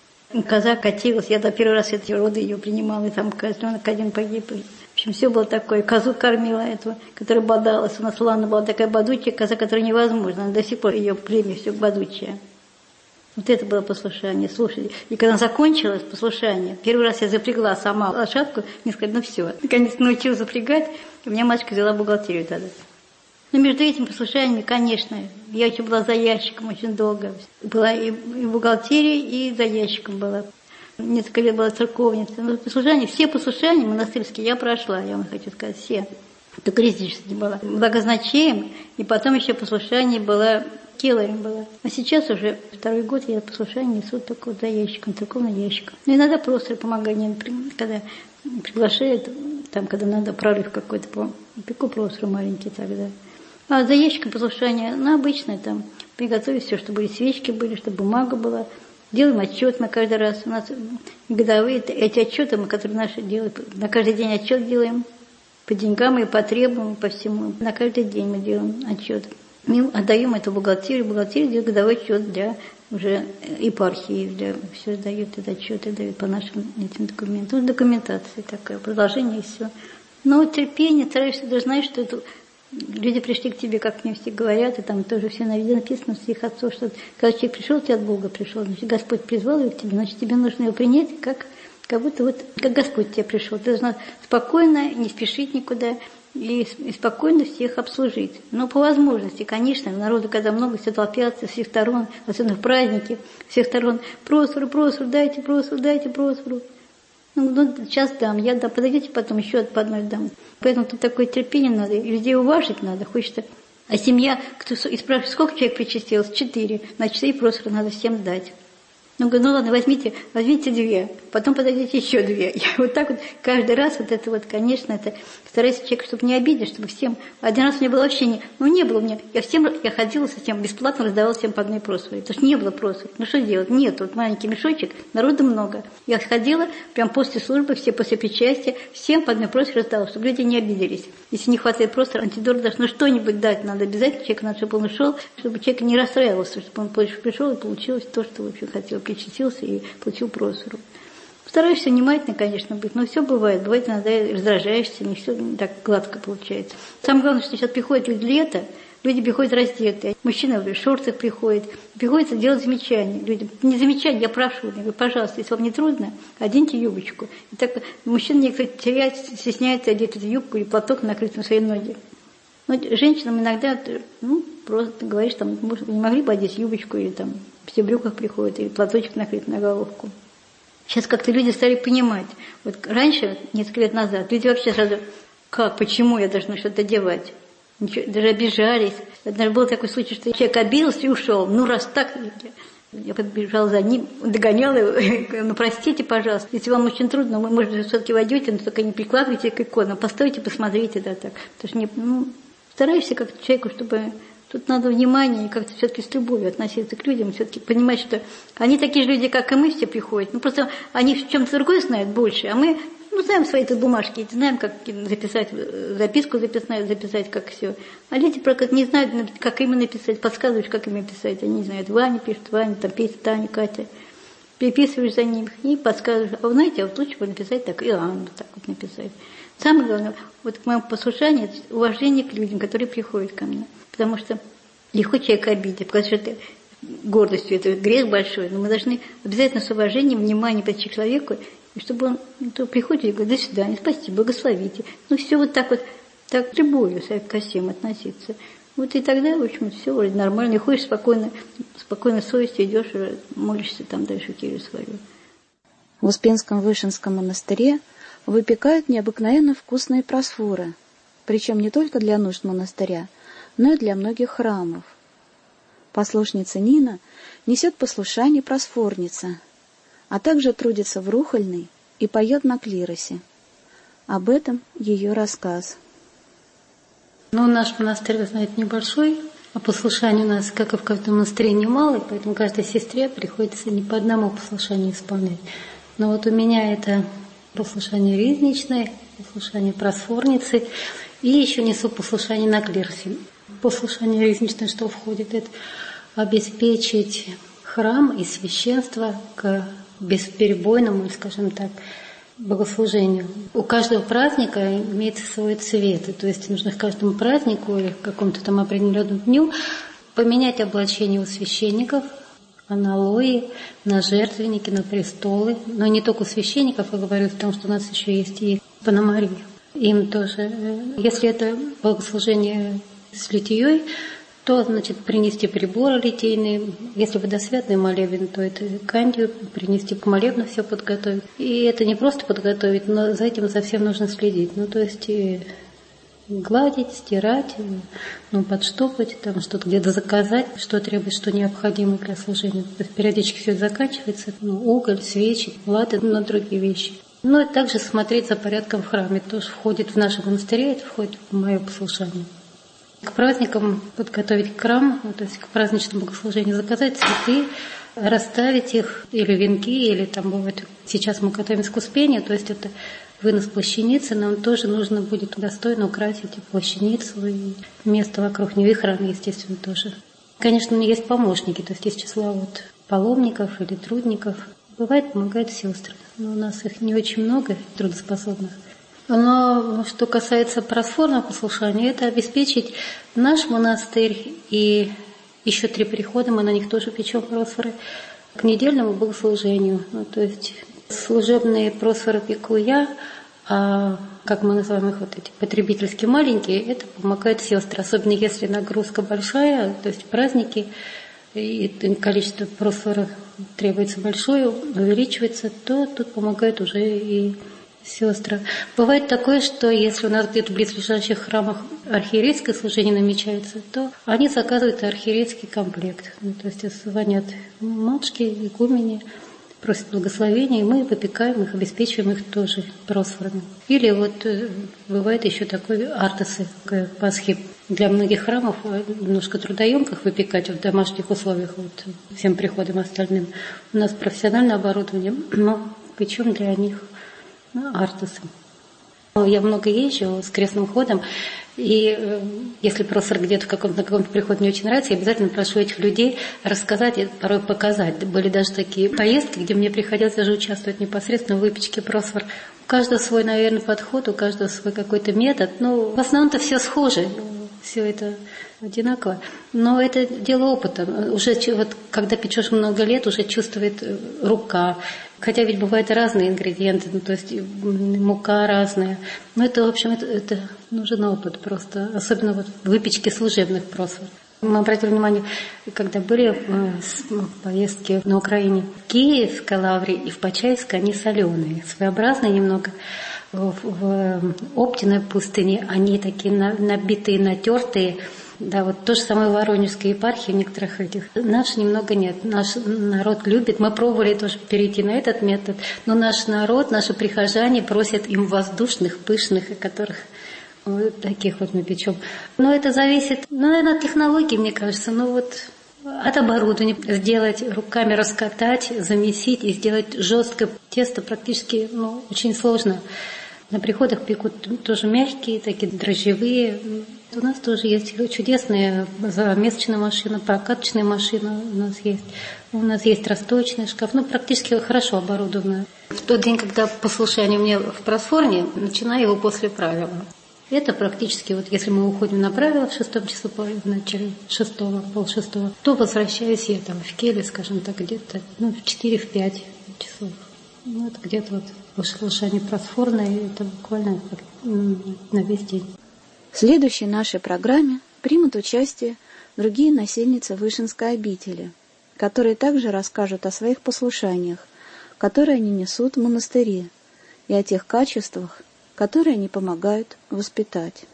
Коза катилась. Я до первый раз эти роды ее принимала. И там козленок один погиб. В общем, все было такое. Козу кормила эту, которая бодалась. У нас в Лане была такая бодучая коза, которая невозможна. Она до сих пор ее племя все бодучая. Вот это было послушание, слушайте. И когда закончилось послушание, первый раз я запрягла сама лошадку, мне сказали, ну все. Наконец научилась запрягать, и меня мальчика взяла в бухгалтерию тогда. Но между этими послушаниями, конечно, я еще была за ящиком очень долго. Была и в бухгалтерии, и за ящиком была. Несколько лет была церковница. Но послушания, все послушания монастырские я прошла, я вам хочу сказать, все. Только резидически была. Благозначением, и потом еще послушание было... Келарем была. А сейчас уже второй год я послушание несу только вот за ящиком, церковным ящиком. Но иногда просто помогаю, когда приглашают, там, когда надо прорыв какой-то, пеку просто маленький тогда. А за ящиком послушание, ну, обычное там, приготовить все, чтобы и свечки были, чтобы бумага была. Делаем отчет мы каждый раз. У нас годовые эти отчеты, мы, которые наши делают, на каждый день отчет делаем. По деньгам и по требованиям, по всему. На каждый день мы делаем отчет. Мы отдаем эту бухгалтерию, бухгалтерия делает годовой отчет для уже епархии, для, все дают этот отчет и дают по нашим этим документам. Ну, документация такая, продолжение и все. Но терпение, стараешься, даже знаешь, что это, люди пришли к тебе, как мне все говорят, и там тоже все на видео написано у своих отцов, что когда человек пришел, тебе от Бога пришел, значит, Господь призвал его к тебе, значит, тебе нужно его принять, как, как будто вот, как Господь к тебе пришел. Ты должна спокойно, не спешить никуда, и, и спокойно всех обслужить. Но по возможности, конечно, народу, когда много, все толпятся, с всех сторон, особенно в праздники, с всех сторон, просфору, просфору, дайте просфору, дайте просфору. Ну, ну, сейчас дам, я дам, подойдите потом еще по одной дам. Поэтому тут такое терпение надо, и людей уважить надо, хочется. А семья, кто и спрашивает, сколько человек причастилось? Четыре. Значит, четыре просфора надо всем дать. Ну, говорю, ну ладно, возьмите, возьмите две, потом подойдите еще две. Я вот так вот каждый раз вот это вот, конечно, это стараюсь человека, чтобы не обидеть, чтобы всем. Один раз у меня было вообще не, ну не было у меня, я всем, я ходила совсем бесплатно, раздавала всем по одной просфоре, потому что не было просфор. Ну что делать? Нет, вот маленький мешочек, народу много. Я ходила, прям после службы, все после причастия, всем по одной просфоре раздавала, чтобы люди не обиделись. Если не хватает просфора, антидор даже, ну что-нибудь дать надо обязательно, человек надо, чтобы он ушел, чтобы человек не расстраивался, чтобы он пришел и получилось то, что вообще хотел. Причастился и получил просфору. Стараешься внимательно, конечно, быть, но все бывает. Бывает иногда раздражаешься, не все так гладко получается. Самое главное, что сейчас приходит люди лето, люди приходят раздетые. Мужчина в шортах приходит. Приходится делать замечания. Люди, не замечания, я прошу, я говорю, пожалуйста, если вам не трудно, оденьте юбочку. И так мужчина некоторые теряет, стесняется одеть эту юбку или платок, накрыть на свои ноги. Но женщинам иногда, ну, просто говоришь, там, может, не могли бы одеть юбочку или там все в брюках приходят, или платочек накрыть на головку. Сейчас как-то люди стали понимать. Вот раньше, несколько лет назад, люди вообще сразу, как, почему я должна что-то девать? Ничего, даже обижались. Даже был такой случай, что человек обиделся и ушел. Ну, раз так, я подбежала за ним, догоняла его, ну, простите, пожалуйста, если вам очень трудно, вы, может, все-таки войдете, но только не прикладывайте к иконам, постойте, посмотрите, да, так. Потому что не, ну, стараешься как-то человеку, чтобы... Тут надо внимание и как-то все-таки с любовью относиться к людям, все-таки понимать, что они такие же люди, как и мы, все приходят. Ну, просто они в чем-то другое знают больше, а мы, ну, знаем свои тут бумажки, знаем, как записать, записку записать, записать, как все. А люди просто не знают, как им написать, подсказываешь, как им написать. Они не знают, Ваня пишет, Ваня, там пишет, Таня, Катя. Переписываешь за ним и подсказываешь. А вы знаете, а вот лучше бы написать так, и Анну так вот написать. Самое главное, вот к моему послушанию, это уважение к людям, которые приходят ко мне. Потому что легко человека обидеть, потому что это гордостью, это грех большой, но мы должны обязательно с уважением, вниманием подойти к человеку, и чтобы он то приходит и говорит, до свидания, спасибо, благословите. Ну, все вот так вот, так с любовью ко всем относиться. Вот и тогда, в общем, все вроде нормально, и ходишь спокойно, спокойно совестью идешь, и молишься там дальше келью свою. В Успенском Вышинском монастыре выпекают необыкновенно вкусные просфоры, причем не только для нужд монастыря, но и для многих храмов. Послушница Нина несет послушание просфорница, а также трудится в Рухольной и поет на клиросе. Об этом ее рассказ. Ну, наш монастырь, вы знаете, небольшой, а послушание у нас, как и в каждом монастыре, немало, поэтому каждой сестре приходится не по одному послушанию исполнять. Но вот у меня это послушание ризничное, послушание просфорницы, и еще несу послушание на клиросе. Послушание ризничное, что входит, это обеспечить храм и священство к бесперебойному, скажем так, богослужению. У каждого праздника имеется свой цвет, то есть нужно к каждому празднику или к какому-то там определенному дню поменять облачение у священников, аналои, на жертвенники, на престолы. Но не только у священников, я говорю, потому что у нас еще есть и пономари. Им тоже, если это богослужение с литией, то, значит, принести приборы литейные. Если водосвятный молебен, то это кандию, принести к молебну все подготовить. И это не просто подготовить, но за этим совсем нужно следить. Ну, то есть и гладить, стирать, ну, подштопать, там что-то где-то заказать, что требует, что необходимо для служения. То есть периодически все это заканчивается. Ну, уголь, свечи, латы, ну, другие вещи. Ну, и также смотреть за порядком в храме. Тоже входит в нашем монастыре, это входит в мое послушание. К праздникам подготовить храм, ну, то есть к праздничному богослужению, заказать цветы, расставить их, или венки, или там бывает, сейчас мы готовим к Успению, то есть это вынос плащаницы, нам тоже нужно будет достойно украсить и плащаницу, и место вокруг нее, и храм, естественно, тоже. Конечно, у меня есть помощники, то есть из числа вот паломников или трудников. Бывает, помогают сестры, но у нас их не очень много, трудоспособных. Но что касается просфорного послушания, это обеспечить наш монастырь и еще три прихода, мы на них тоже печем просфоры, к недельному богослужению. Ну, то есть служебные просфоры пеку я, а как мы называем их, вот эти потребительские маленькие, это помогают сестры, особенно если нагрузка большая, то есть праздники, и количество просфоров требуется большое, увеличивается, то тут помогают уже и сестры. Бывает такое, что если у нас где-то в близлежащих храмах архиерейское служение намечается, то они заказывают архиерейский комплект. Ну, то есть звонят матушки, игумене, просят благословения, и мы выпекаем их, обеспечиваем их тоже просфорами. Или вот бывает еще такой артасы к Пасхе. Для многих храмов немножко трудоемких выпекать в домашних условиях вот, всем приходам остальным. У нас профессиональное оборудование, но печем для них артасы. Я много езжу с крестным ходом, и э, если просфор где-то в каком-то, на каком-то приходе не очень нравится, я обязательно прошу этих людей рассказать и порой показать. Были даже такие поездки, где мне приходилось даже участвовать непосредственно в выпечке просфор. У каждого свой, наверное, подход, у каждого свой какой-то метод. Ну, в основном-то все схоже, все это одинаково. Но это дело опыта. Уже вот, когда печешь много лет, уже чувствует рука. Хотя ведь бывают разные ингредиенты, ну, то есть мука разная. Но это, в общем, это, это нужен опыт просто. Особенно вот в выпечке служебных просфор. Мы обратили внимание, когда были в поездке на Украине, в Киеве, в Калаврии и в Почаевске, они соленые, своеобразные немного. В, в Оптиной пустыне они такие набитые, натертые. Да, вот то же самое в Воронежской епархии, в некоторых этих. Наш немного нет. Наш народ любит. Мы пробовали тоже перейти на этот метод, но наш народ, наши прихожане просят им воздушных, пышных, о которых вот таких вот мы печем. Но это зависит, ну, наверное, от технологий, мне кажется. Ну вот от оборудования. Сделать руками, раскатать, замесить и сделать жесткое тесто практически, ну, очень сложно. На приходах пекут тоже мягкие, такие дрожжевые. У нас тоже есть чудесная замесочная машина, прокаточная машина у нас есть. У нас есть расстоечный шкаф, ну, практически хорошо оборудованная. В тот день, когда послушание мне в просфорне, начинаю его после правила. Это практически, вот если мы уходим на правила в шестом часу, в начале шестого, полшестого, то возвращаюсь я там в келе, скажем так, где-то ну, в четыре-пять часов. Ну, это где-то вот послушание просфорное, это буквально на весь день. В следующей нашей программе примут участие другие насельницы Вышинской обители, которые также расскажут о своих послушаниях, которые они несут в монастыре, и о тех качествах, которые они помогают воспитать.